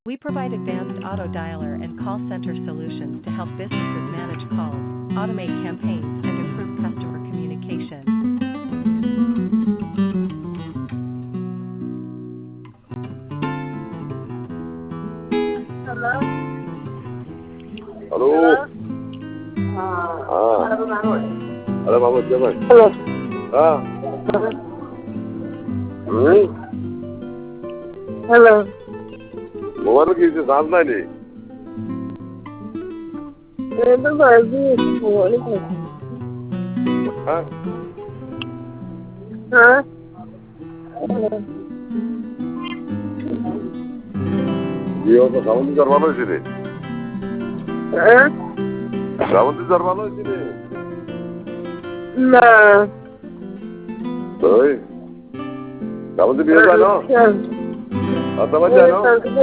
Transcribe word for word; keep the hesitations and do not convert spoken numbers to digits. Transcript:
We provide advanced auto dialer and call center solutions to help businesses manage calls, automate campaigns, and improve customer communication. Hello? Hello. Hello? हाँ Hello, Mahmoud. अरे मोहम्मद जमान Hello. हाँ हम्म Hello. Mobile की से सामना नहीं ये तो बाजी बोली थी। हाँ हाँ? जियो तो साउंड करवा लो इसीलिए हाँ? साउंड करवा लो इसीलिए ना। तो साउंड भी हो जाना अच्छा। अब समझ जाना ये